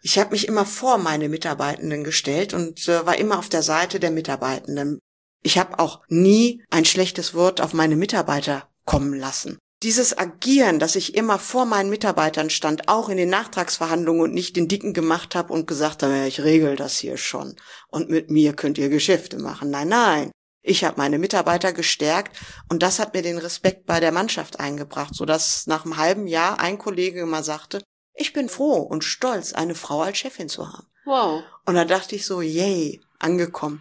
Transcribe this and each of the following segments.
Ich habe mich immer vor meine Mitarbeitenden gestellt und war immer auf der Seite der Mitarbeitenden. Ich habe auch nie ein schlechtes Wort auf meine Mitarbeiter kommen lassen. Dieses Agieren, dass ich immer vor meinen Mitarbeitern stand, auch in den Nachtragsverhandlungen und nicht den Dicken gemacht habe und gesagt habe, ja, ich regel das hier schon und mit mir könnt ihr Geschäfte machen. Nein, nein. Ich habe meine Mitarbeiter gestärkt und das hat mir den Respekt bei der Mannschaft eingebracht, sodass nach einem halben Jahr ein Kollege immer sagte, ich bin froh und stolz, eine Frau als Chefin zu haben. Wow. Und da dachte ich so, yay, angekommen.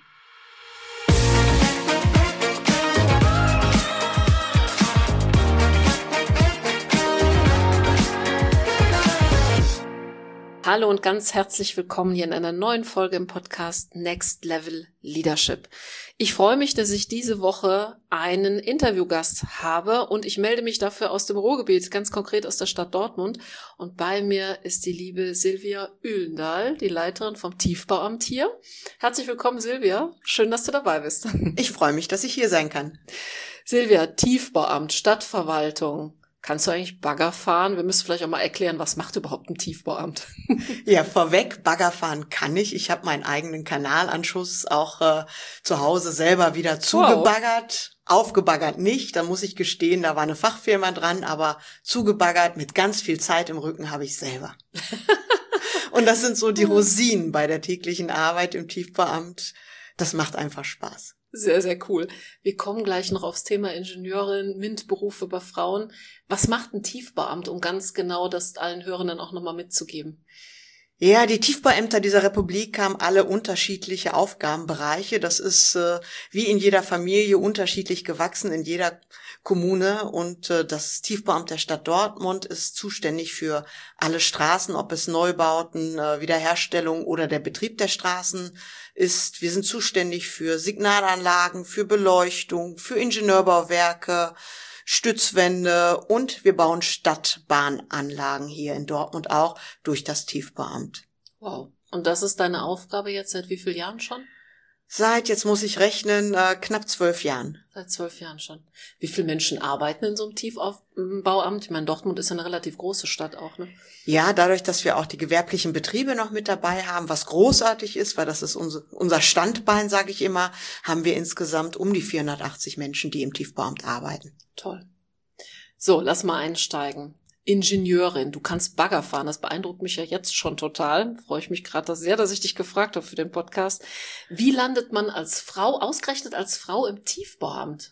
Hallo und ganz herzlich willkommen hier in einer neuen Folge im Podcast Next Level Leadership. Ich freue mich, dass ich diese Woche einen Interviewgast habe und ich melde mich dafür aus dem Ruhrgebiet, ganz konkret aus der Stadt Dortmund. Und bei mir ist die liebe Silvia Ülendahl, die Leiterin vom Tiefbauamt hier. Herzlich willkommen, Silvia. Schön, dass du dabei bist. Ich freue mich, dass ich hier sein kann. Silvia, Tiefbauamt, Stadtverwaltung. Kannst du eigentlich Bagger fahren? Wir müssen vielleicht auch mal erklären, was macht überhaupt ein Tiefbauamt? Ja, vorweg, Bagger fahren kann ich. Ich habe meinen eigenen Kanalanschluss auch zu Hause selber wieder zugebaggert. Wow. Aufgebaggert nicht, da muss ich gestehen, da war eine Fachfirma dran, aber zugebaggert mit ganz viel Zeit im Rücken habe ich selber. Und das sind so die Rosinen bei der täglichen Arbeit im Tiefbauamt. Das macht einfach Spaß. Sehr, sehr cool. Wir kommen gleich noch aufs Thema Ingenieurin, MINT-Berufe bei Frauen. Was macht ein Tiefbauamt, um ganz genau das allen Hörenden auch nochmal mitzugeben? Ja, die Tiefbauämter dieser Republik haben alle unterschiedliche Aufgabenbereiche. Das ist wie in jeder Familie unterschiedlich gewachsen, in jeder Kommune. Und das Tiefbauamt der Stadt Dortmund ist zuständig für alle Straßen, ob es Neubauten, Wiederherstellung oder der Betrieb der Straßen ist. Wir sind zuständig für Signalanlagen, für Beleuchtung, für Ingenieurbauwerke, Stützwände und wir bauen Stadtbahnanlagen hier in Dortmund auch durch das Tiefbauamt. Wow. Und das ist deine Aufgabe jetzt seit wie vielen Jahren schon? Jetzt muss ich rechnen, knapp 12 Jahren. Seit 12 Jahren schon. Wie viele Menschen arbeiten in so einem Tiefbauamt? Ich meine, Dortmund ist ja eine relativ große Stadt auch, ne? Ja, dadurch, dass wir auch die gewerblichen Betriebe noch mit dabei haben, was großartig ist, weil das ist unser Standbein, sage ich immer, haben wir insgesamt um die 480 Menschen, die im Tiefbauamt arbeiten. Toll. So, lass mal einsteigen. Ingenieurin, du kannst Bagger fahren, das beeindruckt mich ja jetzt schon total. Freue ich mich gerade sehr, dass ich dich gefragt habe für den Podcast. Wie landet man als Frau, ausgerechnet als Frau im Tiefbauamt?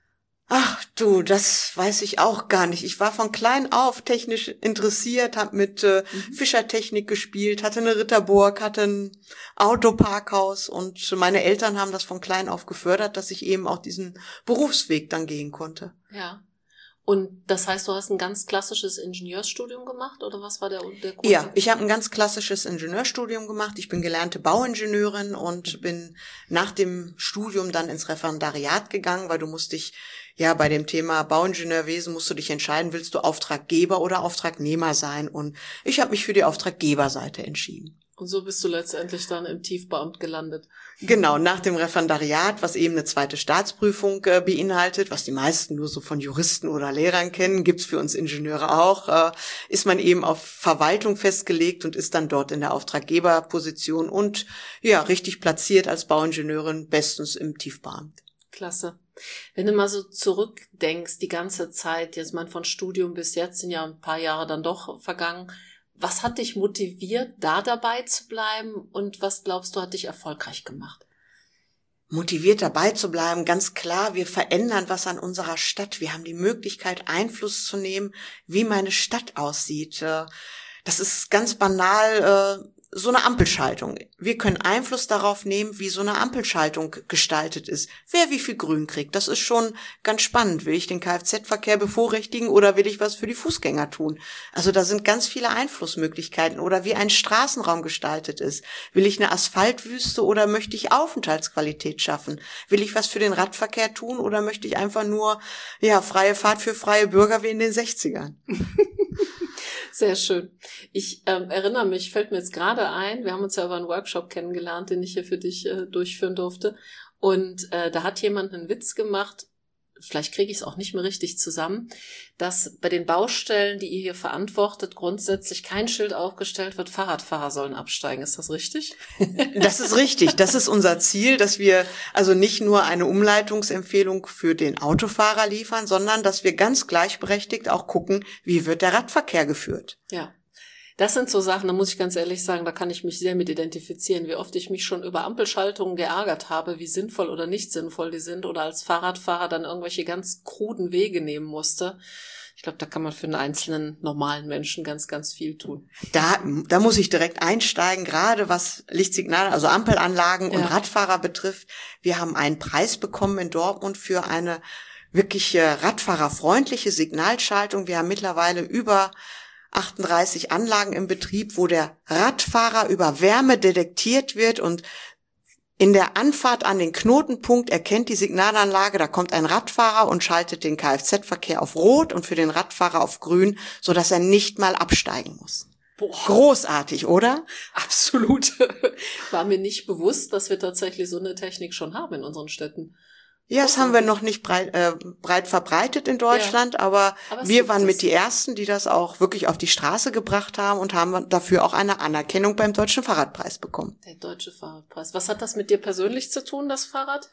Ach du, das weiß ich auch gar nicht. Ich war von klein auf technisch interessiert, habe mit Fischertechnik gespielt, hatte eine Ritterburg, hatte ein Autoparkhaus und meine Eltern haben das von klein auf gefördert, dass ich eben auch diesen Berufsweg dann gehen konnte. Ja. Und das heißt, du hast ein ganz klassisches Ingenieursstudium gemacht oder was war der Grund? Ja, ich habe ein ganz klassisches Ingenieurstudium gemacht. Ich bin gelernte Bauingenieurin und bin nach dem Studium dann ins Referendariat gegangen, weil du musst dich bei dem Thema Bauingenieurwesen musst du dich entscheiden, willst du Auftraggeber oder Auftragnehmer sein? Und ich habe mich für die Auftraggeberseite entschieden. Und so bist du letztendlich dann im Tiefbauamt gelandet. Genau, nach dem Referendariat, was eben eine zweite Staatsprüfung beinhaltet, was die meisten nur so von Juristen oder Lehrern kennen, gibt's für uns Ingenieure auch, ist man eben auf Verwaltung festgelegt und ist dann dort in der Auftraggeberposition und richtig platziert als Bauingenieurin, bestens im Tiefbauamt. Klasse. Wenn du mal so zurückdenkst, die ganze Zeit, jetzt mal von Studium bis jetzt, sind ja ein paar Jahre dann doch vergangen. Was hat dich motiviert, da dabei zu bleiben und was glaubst du, hat dich erfolgreich gemacht? Motiviert dabei zu bleiben, ganz klar, wir verändern was an unserer Stadt. Wir haben die Möglichkeit, Einfluss zu nehmen, wie meine Stadt aussieht. Das ist ganz banal, so eine Ampelschaltung. Wir können Einfluss darauf nehmen, wie so eine Ampelschaltung gestaltet ist. Wer wie viel Grün kriegt, das ist schon ganz spannend. Will ich den Kfz-Verkehr bevorrechtigen oder will ich was für die Fußgänger tun? Also da sind ganz viele Einflussmöglichkeiten. Oder wie ein Straßenraum gestaltet ist. Will ich eine Asphaltwüste oder möchte ich Aufenthaltsqualität schaffen? Will ich was für den Radverkehr tun oder möchte ich einfach nur freie Fahrt für freie Bürger wie in den 60ern? Sehr schön. Ich erinnere mich, fällt mir jetzt gerade ein, wir haben uns ja über einen Workshop kennengelernt, den ich hier für dich durchführen durfte. Und da hat jemand einen Witz gemacht, vielleicht kriege ich es auch nicht mehr richtig zusammen, dass bei den Baustellen, die ihr hier verantwortet, grundsätzlich kein Schild aufgestellt wird, Fahrradfahrer sollen absteigen. Ist das richtig? Das ist richtig. Das ist unser Ziel, dass wir also nicht nur eine Umleitungsempfehlung für den Autofahrer liefern, sondern dass wir ganz gleichberechtigt auch gucken, wie wird der Radverkehr geführt. Ja. Das sind so Sachen, da muss ich ganz ehrlich sagen, da kann ich mich sehr mit identifizieren, wie oft ich mich schon über Ampelschaltungen geärgert habe, wie sinnvoll oder nicht sinnvoll die sind oder als Fahrradfahrer dann irgendwelche ganz kruden Wege nehmen musste. Ich glaube, da kann man für einen einzelnen normalen Menschen ganz, ganz viel tun. Da muss ich direkt einsteigen, gerade was Lichtsignale, also Ampelanlagen und Radfahrer betrifft. Wir haben einen Preis bekommen in Dortmund für eine wirklich radfahrerfreundliche Signalschaltung. Wir haben mittlerweile über 38 Anlagen im Betrieb, wo der Radfahrer über Wärme detektiert wird und in der Anfahrt an den Knotenpunkt erkennt die Signalanlage, da kommt ein Radfahrer und schaltet den Kfz-Verkehr auf Rot und für den Radfahrer auf Grün, sodass er nicht mal absteigen muss. Boah. Großartig, oder? Absolut. War mir nicht bewusst, dass wir tatsächlich so eine Technik schon haben in unseren Städten. Ja, das haben wir noch nicht breit verbreitet in Deutschland, aber wir waren mit die Ersten, die das auch wirklich auf die Straße gebracht haben und haben dafür auch eine Anerkennung beim Deutschen Fahrradpreis bekommen. Der Deutsche Fahrradpreis. Was hat das mit dir persönlich zu tun, das Fahrrad?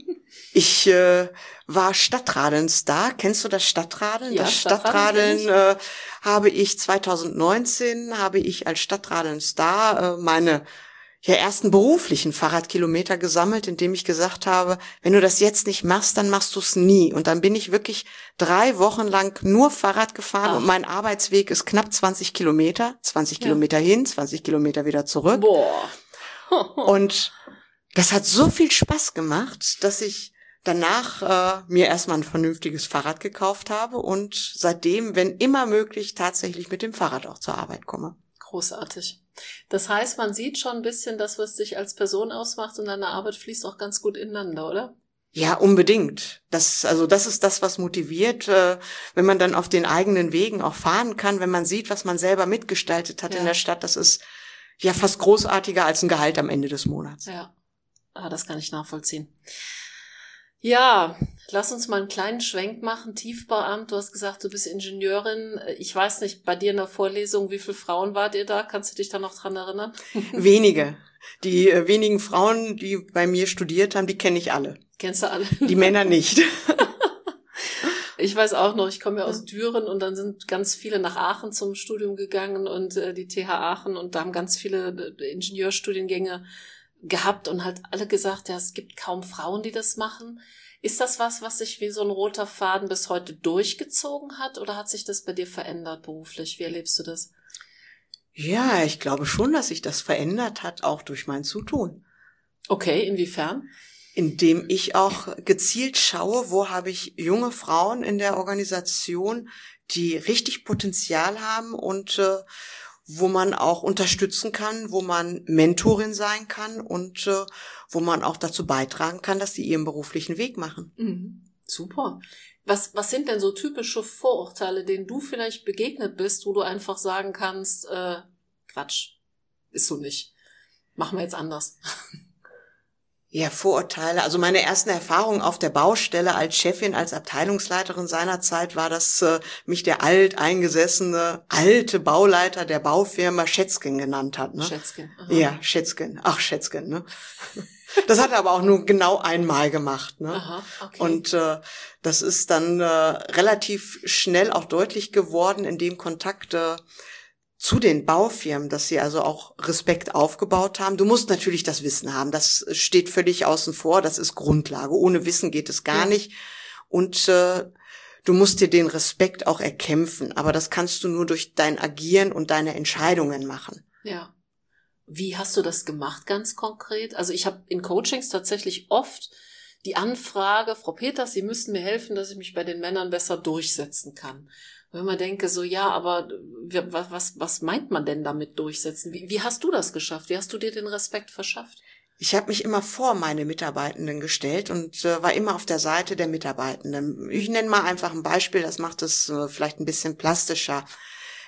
Ich war Stadtradeln-Star. Kennst du das Stadtradeln? Ja, das Stadtradeln habe ich 2019 als Stadtradeln-Star meine ersten beruflichen Fahrradkilometer gesammelt, indem ich gesagt habe, wenn du das jetzt nicht machst, dann machst du es nie. Und dann bin ich wirklich 3 Wochen lang nur Fahrrad gefahren und mein Arbeitsweg ist knapp 20 Kilometer. 20 Kilometer hin, 20 Kilometer wieder zurück. Boah. Und das hat so viel Spaß gemacht, dass ich danach mir erstmal ein vernünftiges Fahrrad gekauft habe und seitdem, wenn immer möglich, tatsächlich mit dem Fahrrad auch zur Arbeit komme. Großartig. Das heißt, man sieht schon ein bisschen das, was dich als Person ausmacht und deine Arbeit fließt auch ganz gut ineinander, oder? Ja, unbedingt. Das ist das, was motiviert, wenn man dann auf den eigenen Wegen auch fahren kann, wenn man sieht, was man selber mitgestaltet hat in der Stadt. Das ist ja fast großartiger als ein Gehalt am Ende des Monats. Ja, das kann ich nachvollziehen. Ja, lass uns mal einen kleinen Schwenk machen. Tiefbauamt, du hast gesagt, du bist Ingenieurin. Ich weiß nicht, bei dir in der Vorlesung, wie viele Frauen wart ihr da? Kannst du dich da noch dran erinnern? Wenige. Die wenigen Frauen, die bei mir studiert haben, die kenne ich alle. Kennst du alle? Die Männer nicht. Ich weiß auch noch, ich komme ja aus Düren und dann sind ganz viele nach Aachen zum Studium gegangen und die TH Aachen und da haben ganz viele Ingenieurstudiengänge gehabt und halt alle gesagt, ja, es gibt kaum Frauen, die das machen. Ist das was sich wie so ein roter Faden bis heute durchgezogen hat oder hat sich das bei dir verändert beruflich? Wie erlebst du das? Ja, ich glaube schon, dass sich das verändert hat, auch durch mein Zutun. Okay, inwiefern? Indem ich auch gezielt schaue, wo habe ich junge Frauen in der Organisation, die richtig Potenzial haben und wo man auch unterstützen kann, wo man Mentorin sein kann und wo man auch dazu beitragen kann, dass die ihren beruflichen Weg machen. Mhm. Super. Was sind denn so typische Vorurteile, denen du vielleicht begegnet bist, wo du einfach sagen kannst, Quatsch, ist so nicht. Machen wir jetzt anders. Ja, Vorurteile. Also meine ersten Erfahrungen auf der Baustelle als Chefin, als Abteilungsleiterin seinerzeit war, dass mich der alteingesessene alte Bauleiter der Baufirma Schätzgen genannt hat. Ne? Schätzgen. Aha. Ja, Schätzgen. Ach, Schätzgen. Ne? Das hat er aber auch nur genau einmal gemacht. Ne? Aha, okay. Und das ist dann relativ schnell auch deutlich geworden in dem Kontakt zu den Baufirmen, dass sie also auch Respekt aufgebaut haben. Du musst natürlich das Wissen haben. Das steht völlig außen vor. Das ist Grundlage. Ohne Wissen geht es gar nicht. Und du musst dir den Respekt auch erkämpfen. Aber das kannst du nur durch dein Agieren und deine Entscheidungen machen. Ja. Wie hast du das gemacht, ganz konkret? Also ich habe in Coachings tatsächlich oft die Anfrage, Frau Peters, Sie müssten mir helfen, dass ich mich bei den Männern besser durchsetzen kann. Wenn man denke, so ja, aber was meint man denn damit durchsetzen? Wie hast du das geschafft? Wie hast du dir den Respekt verschafft? Ich habe mich immer vor meine Mitarbeitenden gestellt und war immer auf der Seite der Mitarbeitenden. Ich nenne mal einfach ein Beispiel, das macht es vielleicht ein bisschen plastischer.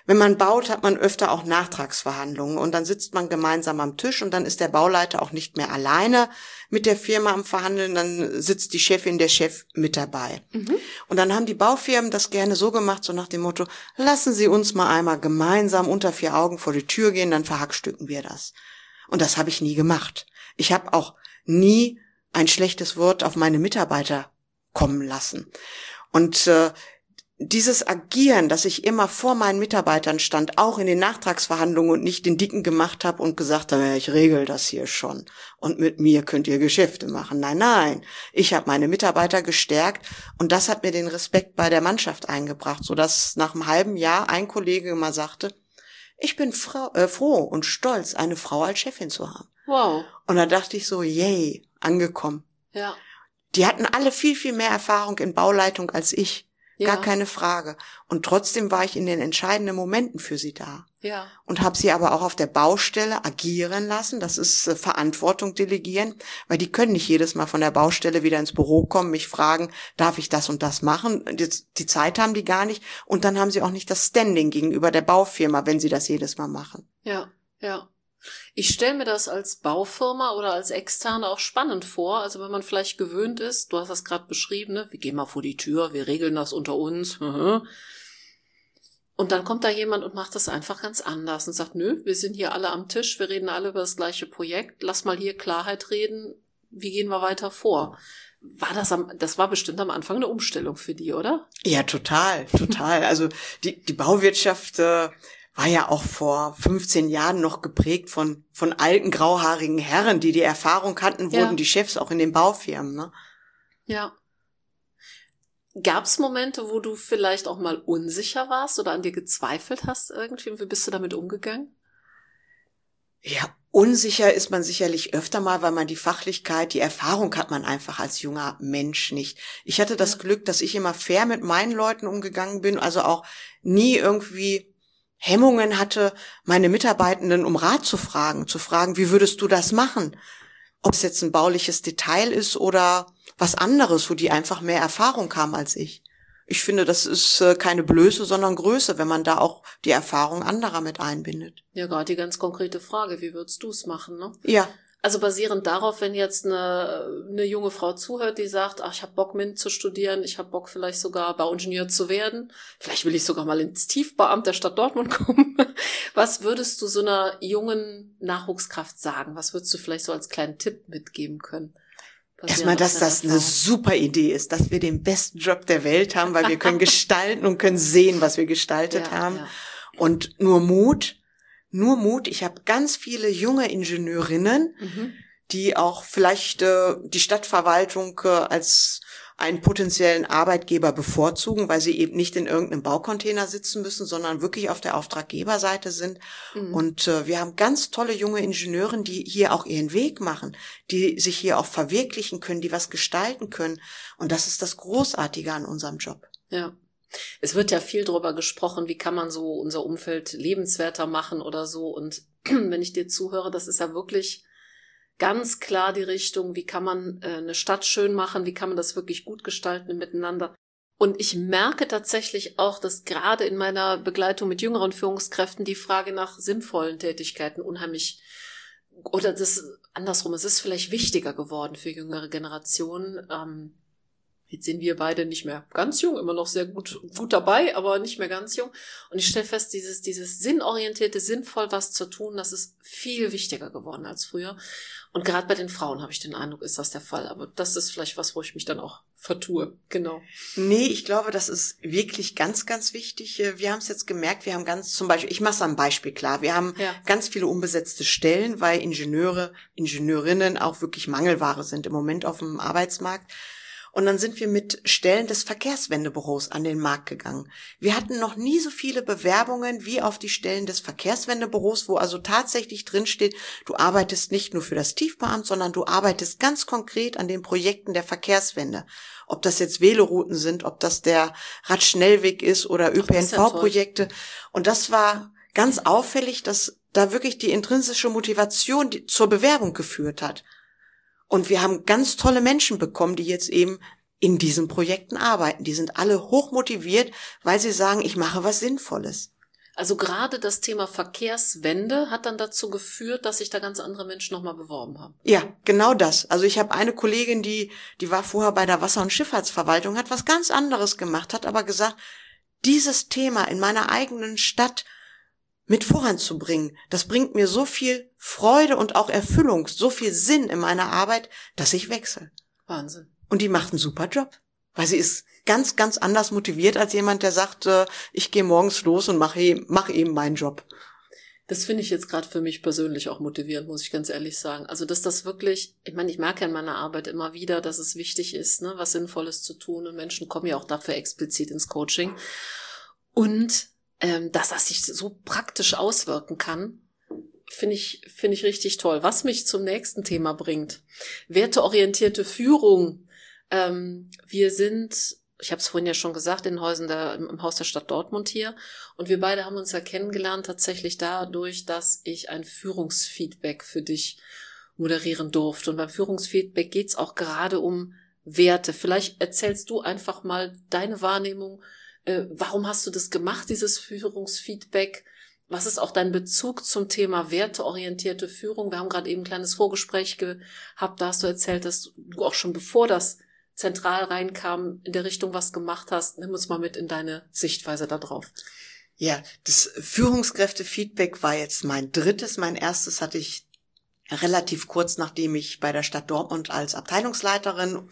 Wenn man baut, hat man öfter auch Nachtragsverhandlungen und dann sitzt man gemeinsam am Tisch und dann ist der Bauleiter auch nicht mehr alleine mit der Firma am Verhandeln, dann sitzt die Chefin, der Chef mit dabei. Und dann haben die Baufirmen das gerne so gemacht, so nach dem Motto, lassen Sie uns mal einmal gemeinsam unter 4 Augen vor die Tür gehen, dann verhackstücken wir das. Und das habe ich nie gemacht. Ich habe auch nie ein schlechtes Wort auf meine Mitarbeiter kommen lassen. Und dieses Agieren, dass ich immer vor meinen Mitarbeitern stand, auch in den Nachtragsverhandlungen und nicht den Dicken gemacht habe und gesagt habe, ja, ich regel das hier schon und mit mir könnt ihr Geschäfte machen. Nein, nein, ich habe meine Mitarbeiter gestärkt und das hat mir den Respekt bei der Mannschaft eingebracht, sodass nach einem halben Jahr ein Kollege mal sagte, ich bin froh und stolz, eine Frau als Chefin zu haben. Wow. Und da dachte ich so, yay, angekommen. Ja. Die hatten alle viel, viel mehr Erfahrung in Bauleitung als ich. Gar Ja. keine Frage. Und trotzdem war ich in den entscheidenden Momenten für sie da. Ja. Und habe sie aber auch auf der Baustelle agieren lassen. Das ist Verantwortung delegieren, weil die können nicht jedes Mal von der Baustelle wieder ins Büro kommen, mich fragen, darf ich das und das machen? Die Zeit haben die gar nicht. Und dann haben sie auch nicht das Standing gegenüber der Baufirma, wenn sie das jedes Mal machen. Ja, ja. Ich stelle mir das als Baufirma oder als Externe auch spannend vor. Also wenn man vielleicht gewöhnt ist, du hast das gerade beschrieben, ne? Wir gehen mal vor die Tür, wir regeln das unter uns. Und dann kommt da jemand und macht das einfach ganz anders und sagt, nö, wir sind hier alle am Tisch, wir reden alle über das gleiche Projekt, lass mal hier Klarheit reden, wie gehen wir weiter vor? Das war bestimmt am Anfang eine Umstellung für die, oder? Ja, total, total. Also die Bauwirtschaft war ja auch vor 15 Jahren noch geprägt von alten grauhaarigen Herren, die Erfahrung hatten, wurden die Chefs auch in den Baufirmen, ne? Ja. Gab's Momente, wo du vielleicht auch mal unsicher warst oder an dir gezweifelt hast irgendwie? Und wie bist du damit umgegangen? Ja, unsicher ist man sicherlich öfter mal, weil man die Fachlichkeit, die Erfahrung hat man einfach als junger Mensch nicht. Ich hatte das Glück, dass ich immer fair mit meinen Leuten umgegangen bin, also auch nie irgendwie Hemmungen hatte, meine Mitarbeitenden um Rat zu fragen, wie würdest du das machen? Ob es jetzt ein bauliches Detail ist oder was anderes, wo die einfach mehr Erfahrung haben als ich. Ich finde, das ist keine Blöße, sondern Größe, wenn man da auch die Erfahrung anderer mit einbindet. Ja, gerade die ganz konkrete Frage, wie würdest du es machen, ne? Ja. Also basierend darauf, wenn jetzt eine junge Frau zuhört, die sagt, ach, ich habe Bock, MINT zu studieren, ich habe Bock, vielleicht sogar Bauingenieur zu werden, vielleicht will ich sogar mal ins Tiefbauamt der Stadt Dortmund kommen. Was würdest du so einer jungen Nachwuchskraft sagen? Was würdest du vielleicht so als kleinen Tipp mitgeben können? Erstmal, dass das eine super Idee ist, dass wir den besten Job der Welt haben, weil wir können gestalten und können sehen, was wir gestaltet haben. Ja. Und nur Mut. Ich habe ganz viele junge Ingenieurinnen, die auch vielleicht die Stadtverwaltung als einen potenziellen Arbeitgeber bevorzugen, weil sie eben nicht in irgendeinem Baucontainer sitzen müssen, sondern wirklich auf der Auftraggeberseite sind. Und wir haben ganz tolle junge Ingenieure, die hier auch ihren Weg machen, die sich hier auch verwirklichen können, die was gestalten können. Und das ist das Großartige an unserem Job. Ja. Es wird ja viel darüber gesprochen, wie kann man so unser Umfeld lebenswerter machen oder so. Und wenn ich dir zuhöre, das ist ja wirklich ganz klar die Richtung, wie kann man eine Stadt schön machen, wie kann man das wirklich gut gestalten miteinander. Und ich merke tatsächlich auch, dass gerade in meiner Begleitung mit jüngeren Führungskräften die Frage nach sinnvollen Tätigkeiten unheimlich, oder das andersrum, es ist vielleicht wichtiger geworden für jüngere Generationen. Jetzt sind wir beide nicht mehr ganz jung, immer noch sehr gut dabei, aber nicht mehr ganz jung. Und ich stelle fest, dieses sinnorientierte, sinnvoll was zu tun, das ist viel wichtiger geworden als früher. Und gerade bei den Frauen habe ich den Eindruck, ist das der Fall. Aber das ist vielleicht was, wo ich mich dann auch vertue. Genau. Nee, ich glaube, das ist wirklich ganz, ganz wichtig. Wir haben es jetzt gemerkt, wir haben zum Beispiel, ich mache es am Beispiel klar, wir haben ganz viele unbesetzte Stellen, weil Ingenieurinnen auch wirklich Mangelware sind im Moment auf dem Arbeitsmarkt. Und dann sind wir mit Stellen des Verkehrswendebüros an den Markt gegangen. Wir hatten noch nie so viele Bewerbungen wie auf die Stellen des Verkehrswendebüros, wo also tatsächlich drinsteht, du arbeitest nicht nur für das Tiefbauamt, sondern du arbeitest ganz konkret an den Projekten der Verkehrswende. Ob das jetzt Velorouten sind, ob das der Radschnellweg ist oder ÖPNV-Projekte. Und das war ganz auffällig, dass da wirklich die intrinsische Motivation zur Bewerbung geführt hat. Und wir haben ganz tolle Menschen bekommen, die jetzt eben in diesen Projekten arbeiten. Die sind alle hochmotiviert, weil sie sagen, ich mache was Sinnvolles. Also gerade das Thema Verkehrswende hat dann dazu geführt, dass sich da ganz andere Menschen nochmal beworben haben. Ja, genau das. Also ich habe eine Kollegin, die war vorher bei der Wasser- und Schifffahrtsverwaltung, hat was ganz anderes gemacht, hat aber gesagt, dieses Thema in meiner eigenen Stadt mit voranzubringen, das bringt mir so viel Freude und auch Erfüllung, so viel Sinn in meiner Arbeit, dass ich wechsle. Wahnsinn. Und die macht einen super Job, weil sie ist ganz, ganz anders motiviert als jemand, der sagt, ich gehe morgens los und mach eben meinen Job. Das finde ich jetzt gerade für mich persönlich auch motivierend, muss ich ganz ehrlich sagen. Also, dass das wirklich, ich meine, ich merke ja in meiner Arbeit immer wieder, dass es wichtig ist, ne, was Sinnvolles zu tun. Und Menschen kommen ja auch dafür explizit ins Coaching. Und dass das sich so praktisch auswirken kann, finde ich richtig toll. Was mich zum nächsten Thema bringt. Werteorientierte Führung. Wir sind, ich habe es vorhin ja schon gesagt, im Haus der Stadt Dortmund hier. Und wir beide haben uns ja kennengelernt tatsächlich dadurch, dass ich ein Führungsfeedback für dich moderieren durfte. Und beim Führungsfeedback geht's auch gerade um Werte. Vielleicht erzählst du einfach mal deine Wahrnehmung. Warum hast du das gemacht, dieses Führungsfeedback? Was ist auch dein Bezug zum Thema werteorientierte Führung? Wir haben gerade eben ein kleines Vorgespräch gehabt, da hast du erzählt, dass du auch schon bevor das zentral reinkam, in der Richtung was gemacht hast. Nimm uns mal mit in deine Sichtweise da drauf. Ja, das Führungskräftefeedback war jetzt mein drittes. Mein erstes hatte ich relativ kurz, nachdem ich bei der Stadt Dortmund als Abteilungsleiterin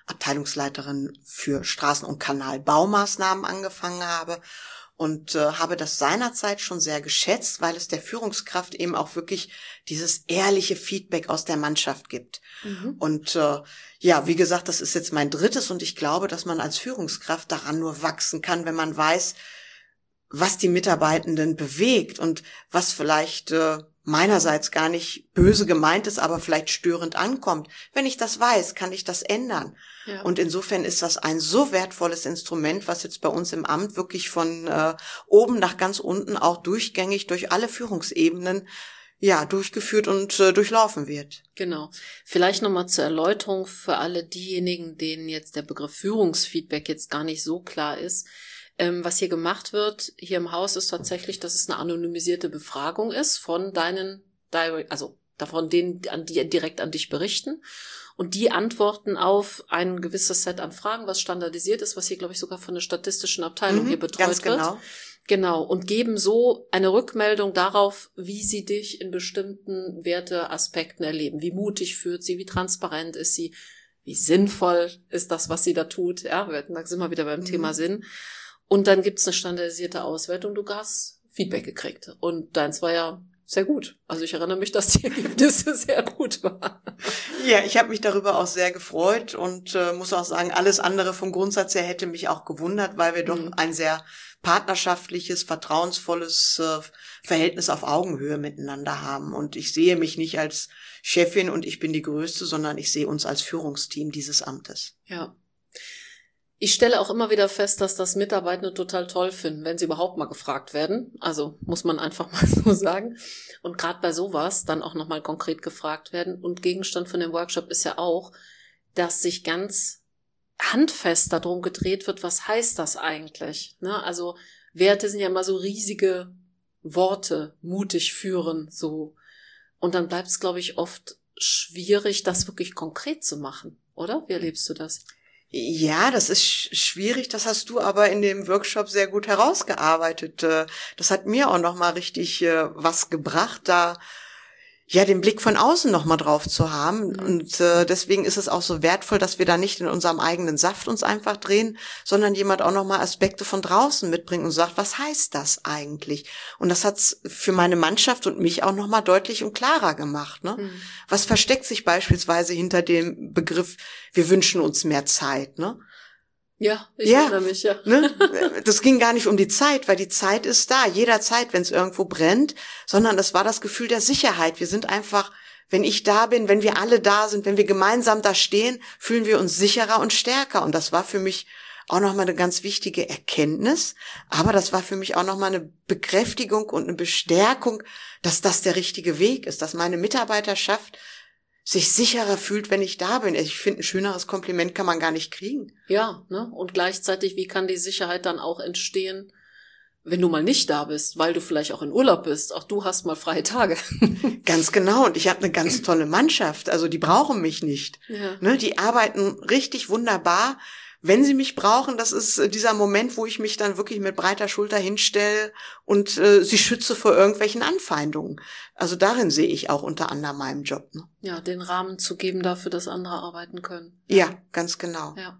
für Straßen- und Kanalbaumaßnahmen angefangen habe und habe das seinerzeit schon sehr geschätzt, weil es der Führungskraft eben auch wirklich dieses ehrliche Feedback aus der Mannschaft gibt. Mhm. Und wie gesagt, das ist jetzt mein drittes und ich glaube, dass man als Führungskraft daran nur wachsen kann, wenn man weiß, was die Mitarbeitenden bewegt und was vielleicht meinerseits gar nicht böse gemeint ist, aber vielleicht störend ankommt. Wenn ich das weiß, kann ich das ändern. Ja. Und insofern ist das ein so wertvolles Instrument, was jetzt bei uns im Amt wirklich von oben nach ganz unten auch durchgängig durch alle Führungsebenen durchgeführt und durchlaufen wird. Genau. Vielleicht nochmal zur Erläuterung für alle diejenigen, denen jetzt der Begriff Führungsfeedback jetzt gar nicht so klar ist. Was hier gemacht wird, hier im Haus, ist tatsächlich, dass es eine anonymisierte Befragung ist von denen die direkt an dich berichten. Und die antworten auf ein gewisses Set an Fragen, was standardisiert ist, was hier, glaube ich, sogar von der statistischen Abteilung hier betreut ganz genau. wird. Genau. Und geben so eine Rückmeldung darauf, wie sie dich in bestimmten Werteaspekten erleben. Wie mutig führt sie, wie transparent ist sie, wie sinnvoll ist das, was sie da tut. Ja, da sind wir wieder beim Thema Sinn. Und dann gibt's eine standardisierte Auswertung. Du hast Feedback gekriegt. Und deins war ja sehr gut. Also ich erinnere mich, dass die Ergebnisse sehr gut waren. Ja, ich habe mich darüber auch sehr gefreut und muss auch sagen, alles andere vom Grundsatz her hätte mich auch gewundert, weil wir doch ein sehr partnerschaftliches, vertrauensvolles Verhältnis auf Augenhöhe miteinander haben. Und ich sehe mich nicht als Chefin und ich bin die Größte, sondern ich sehe uns als Führungsteam dieses Amtes. Ja. Ich stelle auch immer wieder fest, dass das Mitarbeitende total toll finden, wenn sie überhaupt mal gefragt werden. Also muss man einfach mal so sagen. Und gerade bei sowas dann auch nochmal konkret gefragt werden. Und Gegenstand von dem Workshop ist ja auch, dass sich ganz handfest darum gedreht wird, was heißt das eigentlich? Ne? Also Werte sind ja immer so riesige Worte, mutig führen, so. Und dann bleibt es, glaube ich, oft schwierig, das wirklich konkret zu machen, oder? Wie erlebst du das? Ja, das ist schwierig, das hast du aber in dem Workshop sehr gut herausgearbeitet. Das hat mir auch nochmal richtig was gebracht, da den Blick von außen nochmal drauf zu haben. Und deswegen ist es auch so wertvoll, dass wir da nicht in unserem eigenen Saft uns einfach drehen, sondern jemand auch nochmal Aspekte von draußen mitbringt und sagt, was heißt das eigentlich? Und das hat's für meine Mannschaft und mich auch nochmal deutlich und klarer gemacht. Ne? Was versteckt sich beispielsweise hinter dem Begriff, wir wünschen uns mehr Zeit, ne? Ja, ich erinnere mich, ja. Ne? Das ging gar nicht um die Zeit, weil die Zeit ist da, jederzeit, wenn es irgendwo brennt, sondern das war das Gefühl der Sicherheit. Wir sind einfach, wenn ich da bin, wenn wir alle da sind, wenn wir gemeinsam da stehen, fühlen wir uns sicherer und stärker. Und das war für mich auch nochmal eine ganz wichtige Erkenntnis, aber das war für mich auch nochmal eine Bekräftigung und eine Bestärkung, dass das der richtige Weg ist, dass meine Mitarbeiterschaft sich sicherer fühlt, wenn ich da bin. Ich finde, ein schöneres Kompliment kann man gar nicht kriegen. Ja, ne? Und gleichzeitig, wie kann die Sicherheit dann auch entstehen, wenn du mal nicht da bist, weil du vielleicht auch in Urlaub bist, auch du hast mal freie Tage. Ganz genau. Und ich habe eine ganz tolle Mannschaft. Also die brauchen mich nicht. Ja. Ne, die arbeiten richtig wunderbar. Wenn sie mich brauchen, das ist dieser Moment, wo ich mich dann wirklich mit breiter Schulter hinstelle und sie schütze vor irgendwelchen Anfeindungen. Also darin sehe ich auch unter anderem meinen Job. Ne? Ja, den Rahmen zu geben dafür, dass andere arbeiten können. Ja, ganz genau. Ja.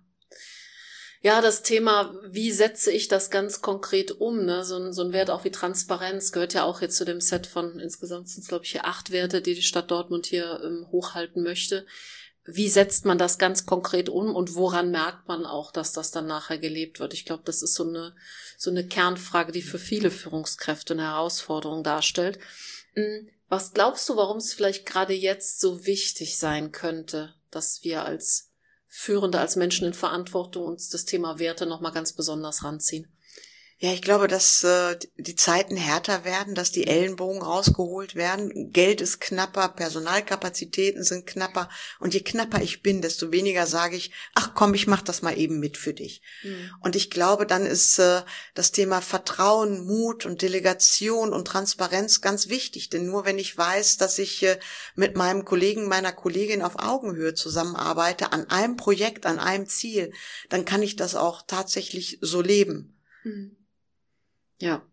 Ja, das Thema, wie setze ich das ganz konkret um, ne? So ein Wert auch wie Transparenz gehört ja auch jetzt zu dem Set von, insgesamt sind es, glaube ich, hier 8 Werte, die Stadt Dortmund hier hochhalten möchte. Wie setzt man das ganz konkret um und woran merkt man auch, dass das dann nachher gelebt wird? Ich glaube, das ist so eine Kernfrage, die für viele Führungskräfte eine Herausforderung darstellt. Was glaubst du, warum es vielleicht gerade jetzt so wichtig sein könnte, dass wir als Führende, als Menschen in Verantwortung uns das Thema Werte nochmal ganz besonders ranziehen? Ja, ich glaube, dass die Zeiten härter werden, dass die Ellenbogen rausgeholt werden. Geld ist knapper, Personalkapazitäten sind knapper. Und je knapper ich bin, desto weniger sage ich, ach komm, ich mach das mal eben mit für dich. Mhm. Und ich glaube, dann ist das Thema Vertrauen, Mut und Delegation und Transparenz ganz wichtig. Denn nur wenn ich weiß, dass ich mit meinem Kollegen, meiner Kollegin auf Augenhöhe zusammenarbeite, an einem Projekt, an einem Ziel, dann kann ich das auch tatsächlich so leben. Mhm. Ja.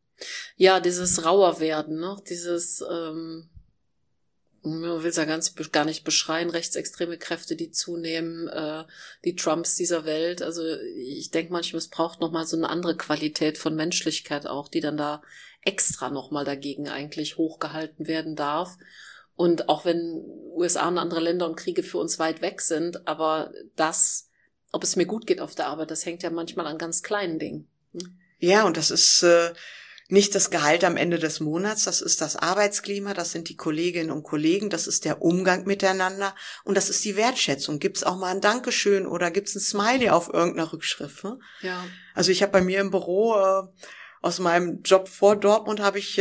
Ja, dieses rauer werden, ne? Dieses, man will es ja gar nicht beschreien, rechtsextreme Kräfte, die zunehmen, die Trumps dieser Welt. Also ich denke manchmal, es braucht nochmal so eine andere Qualität von Menschlichkeit auch, die dann da extra nochmal dagegen eigentlich hochgehalten werden darf. Und auch wenn USA und andere Länder und Kriege für uns weit weg sind, aber das, ob es mir gut geht auf der Arbeit, das hängt ja manchmal an ganz kleinen Dingen. Ja, und das ist nicht das Gehalt am Ende des Monats, das ist das Arbeitsklima, das sind die Kolleginnen und Kollegen, das ist der Umgang miteinander und das ist die Wertschätzung. Gibt's auch mal ein Dankeschön oder gibt's ein Smiley auf irgendeiner Rückschrift? Ne? Ja. Also ich habe bei mir im Büro aus meinem Job vor Dortmund habe ich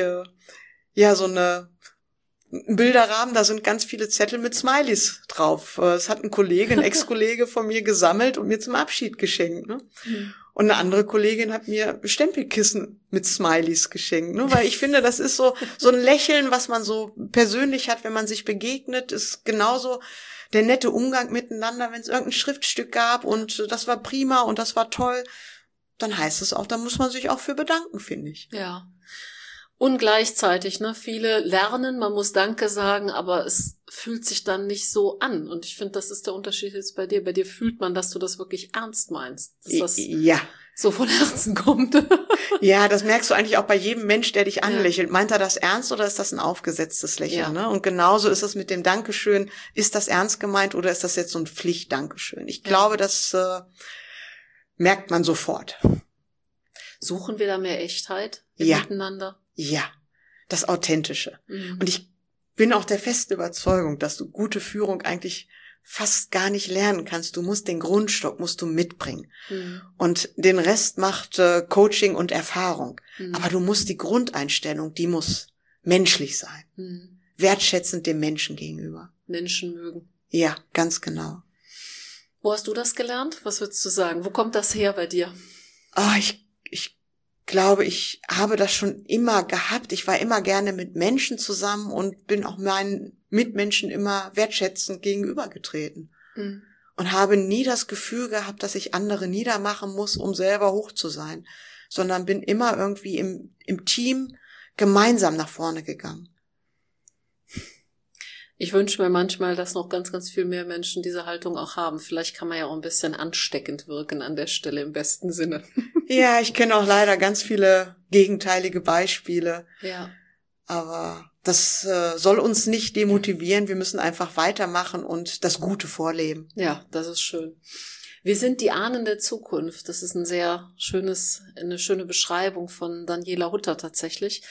so einen Bilderrahmen, da sind ganz viele Zettel mit Smileys drauf. Es hat ein Ex-Kollege von mir gesammelt und mir zum Abschied geschenkt. Ne? Mhm. Und eine andere Kollegin hat mir Stempelkissen mit Smileys geschenkt, ne? Weil ich finde, das ist so ein Lächeln, was man so persönlich hat, wenn man sich begegnet, ist genauso der nette Umgang miteinander, wenn es irgendein Schriftstück gab und das war prima und das war toll, dann heißt es auch, da muss man sich auch für bedanken, finde ich. Ja. Und gleichzeitig, ne, viele lernen, man muss Danke sagen, aber es fühlt sich dann nicht so an. Und ich finde, das ist der Unterschied jetzt bei dir. Bei dir fühlt man, dass du das wirklich ernst meinst. Dass das so von Herzen kommt. Ja, das merkst du eigentlich auch bei jedem Mensch, der dich anlächelt. Meint er das ernst oder ist das ein aufgesetztes Lächeln? Ja. Ne? Und genauso ist es mit dem Dankeschön. Ist das ernst gemeint oder ist das jetzt so ein Pflichtdankeschön? Ich glaube, das merkt man sofort. Suchen wir da mehr Echtheit miteinander? Ja, das Authentische. Mhm. Und ich bin auch der festen Überzeugung, dass du gute Führung eigentlich fast gar nicht lernen kannst. Du musst den Grundstock mitbringen. Mhm. Und den Rest macht Coaching und Erfahrung. Mhm. Aber du musst die Grundeinstellung, die muss menschlich sein. Mhm. Wertschätzend dem Menschen gegenüber. Menschen mögen. Ja, ganz genau. Wo hast du das gelernt? Was würdest du sagen? Wo kommt das her bei dir? Ich glaube, ich habe das schon immer gehabt. Ich war immer gerne mit Menschen zusammen und bin auch meinen Mitmenschen immer wertschätzend gegenübergetreten. Mhm. Und habe nie das Gefühl gehabt, dass ich andere niedermachen muss, um selber hoch zu sein, sondern bin immer irgendwie im Team gemeinsam nach vorne gegangen. Ich wünsche mir manchmal, dass noch ganz, ganz viel mehr Menschen diese Haltung auch haben. Vielleicht kann man ja auch ein bisschen ansteckend wirken an der Stelle im besten Sinne. Ja, ich kenne auch leider ganz viele gegenteilige Beispiele. Ja. Aber das soll uns nicht demotivieren. Wir müssen einfach weitermachen und das Gute vorleben. Ja, das ist schön. Wir sind die Ahnen der Zukunft. Das ist eine schöne Beschreibung von Daniela Hutter tatsächlich.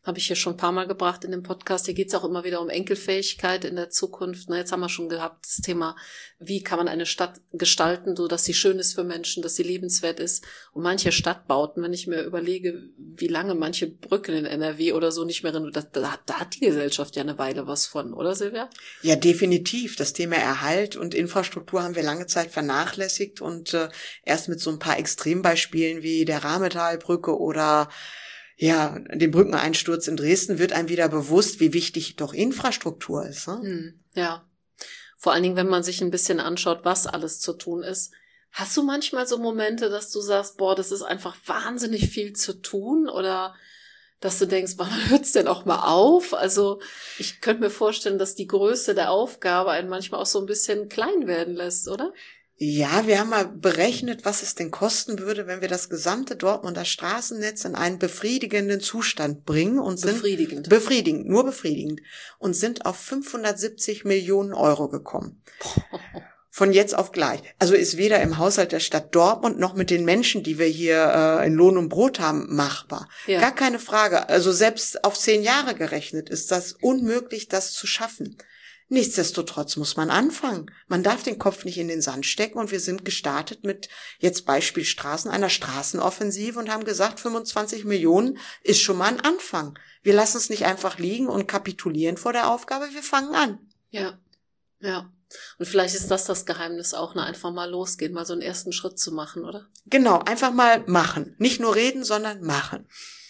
Habe ich hier schon ein paar Mal gebracht in dem Podcast. Hier geht es auch immer wieder um Enkelfähigkeit in der Zukunft. Jetzt haben wir schon gehabt das Thema, wie kann man eine Stadt gestalten, so dass sie schön ist für Menschen, dass sie lebenswert ist. Und manche Stadtbauten, wenn ich mir überlege, wie lange manche Brücken in NRW oder so nicht mehr da hat die Gesellschaft ja eine Weile was von, oder Silvia? Ja, definitiv. Das Thema Erhalt und Infrastruktur haben wir lange Zeit vernachlässigt und erst mit so ein paar Extrembeispielen wie der Rahmetalbrücke oder ja, den Brückeneinsturz in Dresden wird einem wieder bewusst, wie wichtig doch Infrastruktur ist. Ne? Ja, vor allen Dingen, wenn man sich ein bisschen anschaut, was alles zu tun ist. Hast du manchmal so Momente, dass du sagst, boah, das ist einfach wahnsinnig viel zu tun, oder dass du denkst, wann hört's denn auch mal auf? Also ich könnte mir vorstellen, dass die Größe der Aufgabe einen manchmal auch so ein bisschen klein werden lässt, oder? Ja, wir haben mal berechnet, was es denn kosten würde, wenn wir das gesamte Dortmunder Straßennetz in einen befriedigenden Zustand bringen und sind nur befriedigend und sind auf 570 Millionen Euro gekommen. Von jetzt auf gleich. Also ist weder im Haushalt der Stadt Dortmund noch mit den Menschen, die wir hier in Lohn und Brot haben, machbar. Ja. Gar keine Frage. Also selbst auf 10 Jahre gerechnet ist das unmöglich, das zu schaffen. Nichtsdestotrotz muss man anfangen. Man darf den Kopf nicht in den Sand stecken und wir sind gestartet mit jetzt Beispiel Straßen, einer Straßenoffensive und haben gesagt, 25 Millionen ist schon mal ein Anfang. Wir lassen es nicht einfach liegen und kapitulieren vor der Aufgabe, wir fangen an. Ja, ja. Und vielleicht ist das Geheimnis auch, einfach mal losgehen, mal so einen ersten Schritt zu machen, oder? Genau, einfach mal machen. Nicht nur reden, sondern machen.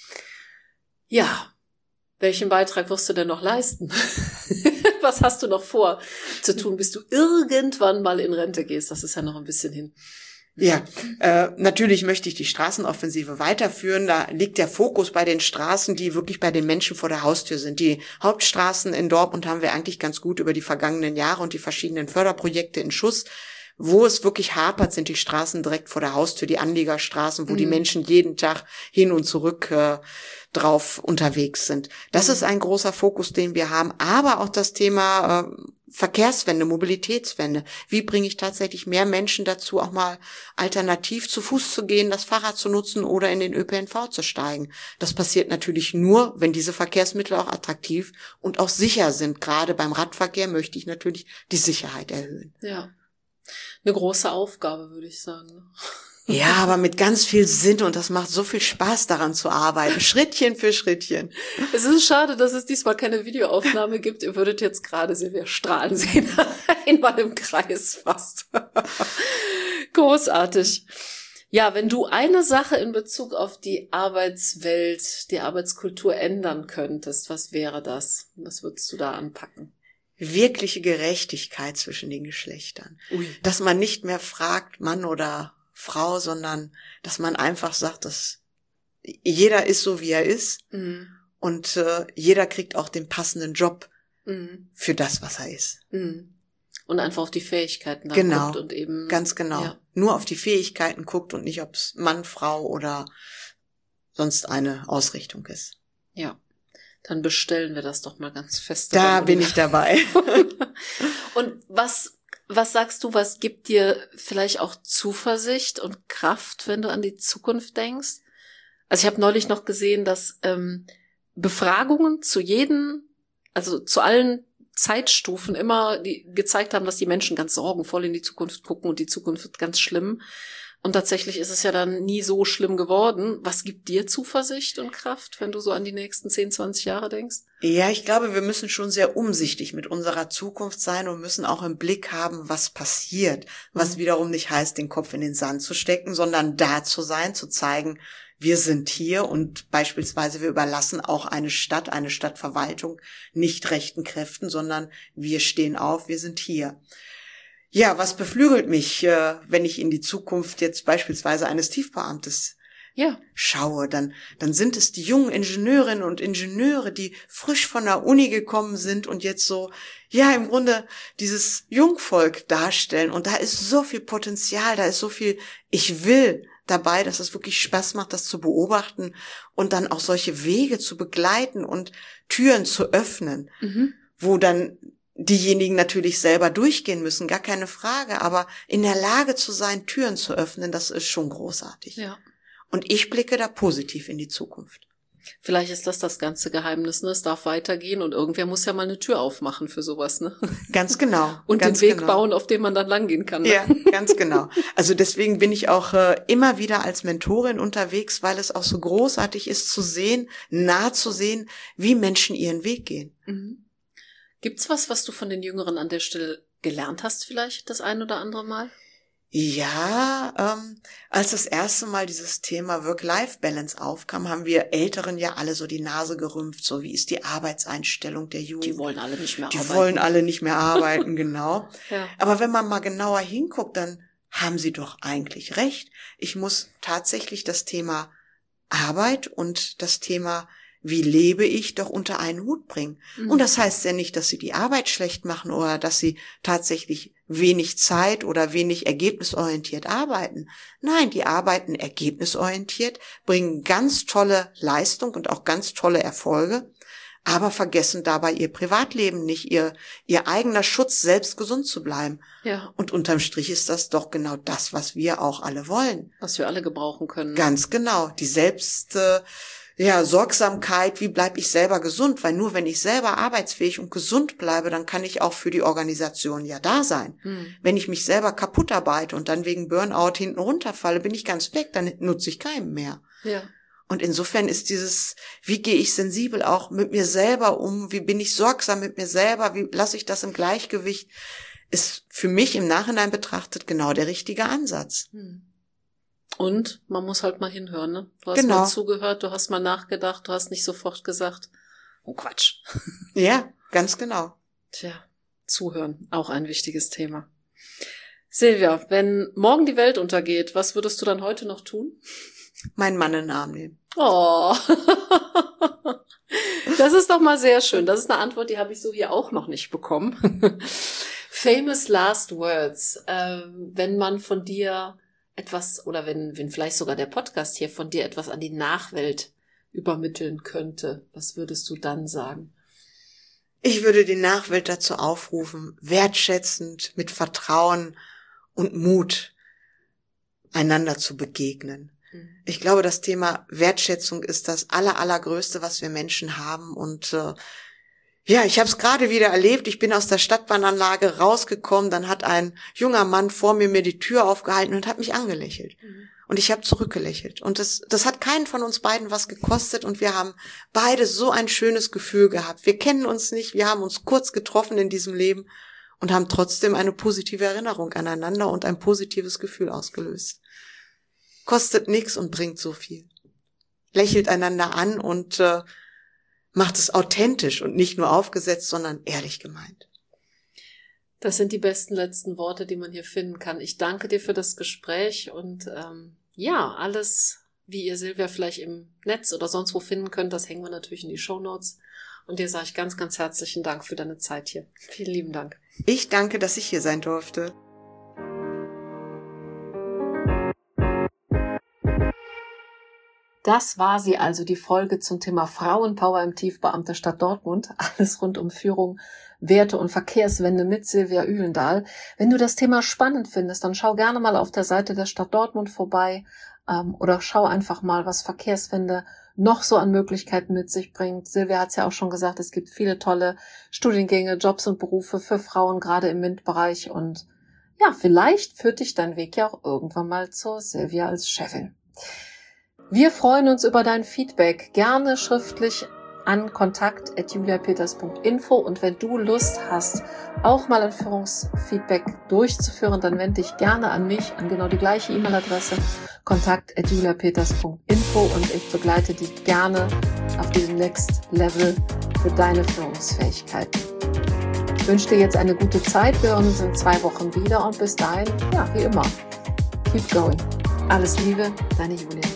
Ja, welchen Beitrag wirst du denn noch leisten? Was hast du noch vor zu tun, bis du irgendwann mal in Rente gehst? Das ist ja noch ein bisschen hin. Ja, natürlich möchte ich die Straßenoffensive weiterführen. Da liegt der Fokus bei den Straßen, die wirklich bei den Menschen vor der Haustür sind. Die Hauptstraßen in Dortmund haben wir eigentlich ganz gut über die vergangenen Jahre und die verschiedenen Förderprojekte in Schuss. Wo es wirklich hapert, sind die Straßen direkt vor der Haustür, die Anliegerstraßen, wo die Menschen jeden Tag hin und zurück drauf unterwegs sind. Das ist ein großer Fokus, den wir haben. Aber auch das Thema Verkehrswende, Mobilitätswende. Wie bringe ich tatsächlich mehr Menschen dazu, auch mal alternativ zu Fuß zu gehen, das Fahrrad zu nutzen oder in den ÖPNV zu steigen? Das passiert natürlich nur, wenn diese Verkehrsmittel auch attraktiv und auch sicher sind. Gerade beim Radverkehr möchte ich natürlich die Sicherheit erhöhen. Ja. Eine große Aufgabe, würde ich sagen. Ja, aber mit ganz viel Sinn und das macht so viel Spaß, daran zu arbeiten, Schrittchen für Schrittchen. Es ist schade, dass es diesmal keine Videoaufnahme gibt. Ihr würdet jetzt gerade Silvia strahlen sehen, einmal im Kreis fast. Großartig. Ja, wenn du eine Sache in Bezug auf die Arbeitswelt, die Arbeitskultur ändern könntest, was wäre das? Was würdest du da anpacken? Wirkliche Gerechtigkeit zwischen den Geschlechtern. Ui. Dass man nicht mehr fragt, Mann oder Frau, sondern dass man einfach sagt, dass jeder ist so, wie er ist und jeder kriegt auch den passenden Job für das, was er ist. Und einfach auf die Fähigkeiten guckt und eben ganz genau. Ja. Nur auf die Fähigkeiten guckt und nicht, ob es Mann, Frau oder sonst eine Ausrichtung ist. Ja. Dann bestellen wir das doch mal ganz fest. Da bin ich dabei. Und was sagst du, was gibt dir vielleicht auch Zuversicht und Kraft, wenn du an die Zukunft denkst? Also ich habe neulich noch gesehen, dass Befragungen zu allen Zeitstufen immer gezeigt haben, dass die Menschen ganz sorgenvoll in die Zukunft gucken und die Zukunft wird ganz schlimm. Und tatsächlich ist es ja dann nie so schlimm geworden. Was gibt dir Zuversicht und Kraft, wenn du so an die nächsten 10, 20 Jahre denkst? Ja, ich glaube, wir müssen schon sehr umsichtig mit unserer Zukunft sein und müssen auch im Blick haben, was passiert. Was wiederum nicht heißt, den Kopf in den Sand zu stecken, sondern da zu sein, zu zeigen, wir sind hier und beispielsweise wir überlassen auch eine Stadtverwaltung nicht rechten Kräften, sondern wir stehen auf, wir sind hier. Ja, was beflügelt mich, wenn ich in die Zukunft jetzt beispielsweise eines Tiefbauamtes schaue? Dann sind es die jungen Ingenieurinnen und Ingenieure, die frisch von der Uni gekommen sind und jetzt so, ja, im Grunde dieses Jungvolk darstellen. Und da ist so viel Potenzial, da ist so viel Ich will dabei, dass es wirklich Spaß macht, das zu beobachten und dann auch solche Wege zu begleiten und Türen zu öffnen, wo dann diejenigen natürlich selber durchgehen müssen, gar keine Frage, aber in der Lage zu sein, Türen zu öffnen, das ist schon großartig. Ja. Und ich blicke da positiv in die Zukunft. Vielleicht ist das ganze Geheimnis, ne? Es darf weitergehen und irgendwer muss ja mal eine Tür aufmachen für sowas, ne? Ganz genau. Und ganz den Weg genau. bauen, auf dem man dann langgehen kann. Ne? Ja, ganz genau. Also deswegen bin ich auch immer wieder als Mentorin unterwegs, weil es auch so großartig ist zu sehen, nah zu sehen, wie Menschen ihren Weg gehen. Mhm. Gibt's was du von den Jüngeren an der Stelle gelernt hast vielleicht das ein oder andere Mal? Ja, als das erste Mal dieses Thema Work-Life-Balance aufkam, haben wir Älteren ja alle so die Nase gerümpft, so wie ist die Arbeitseinstellung der Jugend. Die wollen alle nicht mehr arbeiten. Die wollen alle nicht mehr arbeiten, genau. Ja. Aber wenn man mal genauer hinguckt, dann haben sie doch eigentlich recht. Ich muss tatsächlich das Thema Arbeit und das Thema wie lebe ich, doch unter einen Hut bringen. Mhm. Und das heißt ja nicht, dass sie die Arbeit schlecht machen oder dass sie tatsächlich wenig Zeit oder wenig ergebnisorientiert arbeiten. Nein, die arbeiten ergebnisorientiert, bringen ganz tolle Leistung und auch ganz tolle Erfolge, aber vergessen dabei ihr Privatleben nicht, ihr eigener Schutz, selbst gesund zu bleiben. Ja. Und unterm Strich ist das doch genau das, was wir auch alle wollen. Was wir alle gebrauchen können. Ganz genau. Die Sorgsamkeit, wie bleibe ich selber gesund? Weil nur wenn ich selber arbeitsfähig und gesund bleibe, dann kann ich auch für die Organisation ja da sein. Wenn ich mich selber kaputt arbeite und dann wegen Burnout hinten runterfalle, bin ich ganz weg, dann nutze ich keinem mehr. Ja. Und insofern ist wie gehe ich sensibel auch mit mir selber um? Wie bin ich sorgsam mit mir selber? Wie lasse ich das im Gleichgewicht? Ist für mich im Nachhinein betrachtet genau der richtige Ansatz. Und man muss halt mal hinhören, ne? Du hast Genau. mal zugehört, du hast mal nachgedacht, du hast nicht sofort gesagt, oh Quatsch. Ja, ganz genau. Tja, zuhören, auch ein wichtiges Thema. Silvia, wenn morgen die Welt untergeht, was würdest du dann heute noch tun? Meinen Mann in den Arm nehmen. Oh, das ist doch mal sehr schön. Das ist eine Antwort, die habe ich so hier auch noch nicht bekommen. Famous last words. Wenn man von dir etwas, oder wenn vielleicht sogar der Podcast hier von dir etwas an die Nachwelt übermitteln könnte, was würdest du dann sagen? Ich würde die Nachwelt dazu aufrufen, wertschätzend, mit Vertrauen und Mut einander zu begegnen. Ich glaube, das Thema Wertschätzung ist das allergrößte, was wir Menschen haben. Und ich habe es gerade wieder erlebt. Ich bin aus der Stadtbahnanlage rausgekommen. Dann hat ein junger Mann vor mir die Tür aufgehalten und hat mich angelächelt. Und ich habe zurückgelächelt. Und das hat keinen von uns beiden was gekostet. Und wir haben beide so ein schönes Gefühl gehabt. Wir kennen uns nicht. Wir haben uns kurz getroffen in diesem Leben und haben trotzdem eine positive Erinnerung aneinander und ein positives Gefühl ausgelöst. Kostet nichts und bringt so viel. Lächelt einander an und macht es authentisch und nicht nur aufgesetzt, sondern ehrlich gemeint. Das sind die besten letzten Worte, die man hier finden kann. Ich danke dir für das Gespräch und alles, wie ihr Silvia vielleicht im Netz oder sonst wo finden könnt, das hängen wir natürlich in die Shownotes. Und dir sage ich ganz, ganz herzlichen Dank für deine Zeit hier. Vielen lieben Dank. Ich danke, dass ich hier sein durfte. Das war sie also, die Folge zum Thema Frauenpower im Tiefbeamtenstadt Dortmund. Alles rund um Führung, Werte und Verkehrswende mit Silvia Ühlendahl. Wenn du das Thema spannend findest, dann schau gerne mal auf der Seite der Stadt Dortmund vorbei oder schau einfach mal, was Verkehrswende noch so an Möglichkeiten mit sich bringt. Silvia hat es ja auch schon gesagt, es gibt viele tolle Studiengänge, Jobs und Berufe für Frauen, gerade im MINT-Bereich. Und ja, vielleicht führt dich dein Weg ja auch irgendwann mal zur Silvia als Chefin. Wir freuen uns über dein Feedback, gerne schriftlich an kontakt@juliapeters.info und wenn du Lust hast, auch mal ein Führungsfeedback durchzuführen, dann wende dich gerne an mich, an genau die gleiche E-Mail-Adresse, kontakt@juliapeters.info und ich begleite dich gerne auf diesem Next Level für deine Führungsfähigkeiten. Ich wünsche dir jetzt eine gute Zeit, wir hören uns in 2 Wochen wieder und bis dahin, wie immer, keep going. Alles Liebe, deine Julia.